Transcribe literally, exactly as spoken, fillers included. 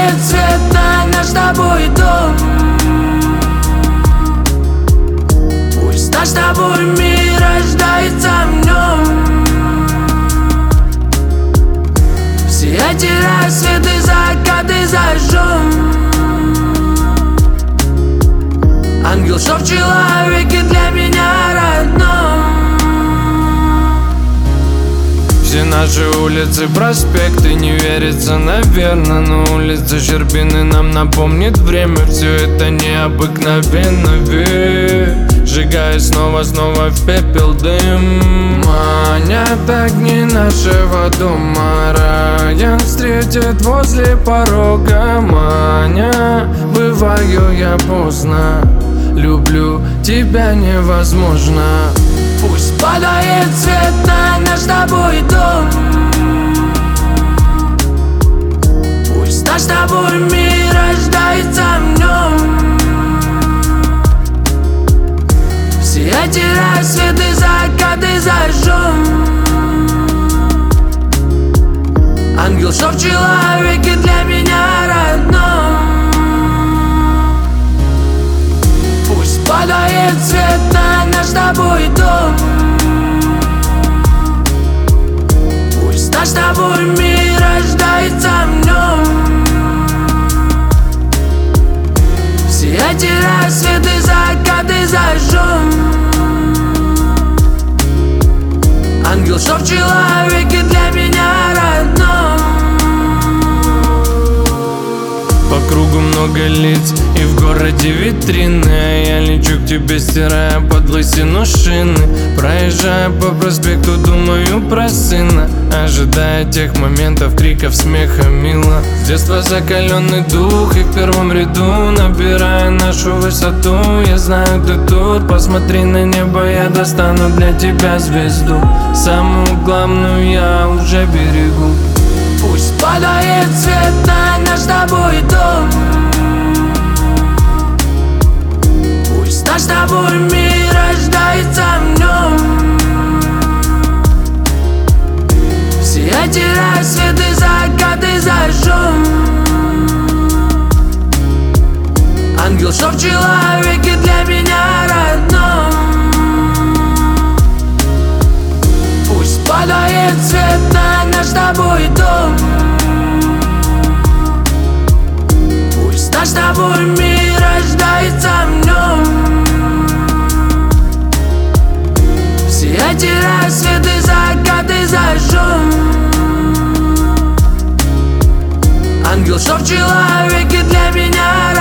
Падает свет на наш с тобой дом. Пусть наш с тобой мир рождается в нем. Все эти рассветы, закаты зажжем. Ангел, что в человеке для меня родном. Все наши улицы, проспекты, не верится, наверно. Но улица Щербины нам напомнит время. Все это необыкновенно, ведь сжигая снова-снова в пепел дым. Манят огни нашего дома, Райан встретит возле порога. Маня, бываю я поздно, люблю тебя невозможно. Пусть падает свет на наш с тобой дом. Пусть наш с тобой мир рождается в нем. Все эти рассветы, закаты зажжем. Ангел, что в человеке для меня родном. Пусть падает свет на наш с тобой дом. Пусть наш с тобой мир рождается в нем. Все эти рассветы, закаты зажжем. Ангел, что в человеке для меня родном. По кругу много лиц и в городе витрины, а я лечу к тебе, стирая под лысину шины. Проезжая по проспекту, думаю про сына, ожидая тех моментов, криков, смеха, мило. С детства закаленный дух и в первом ряду, набирая нашу высоту. Я знаю, ты тут, посмотри на небо, я достану для тебя звезду. Самую главную я уже берегу. Пусть падает свет на наш с тобой дом. Пусть наш с тобой мир рождается в нем. Все эти рассветы, закаты зажжем. Ангел, что в человеке для меня родном. Пусть падает свет на наш с тобой дом. Пусть наш с тобой мир рождается в нем. Все эти рассветы, закаты зажжем. Ангел, что в человеке для меня родном.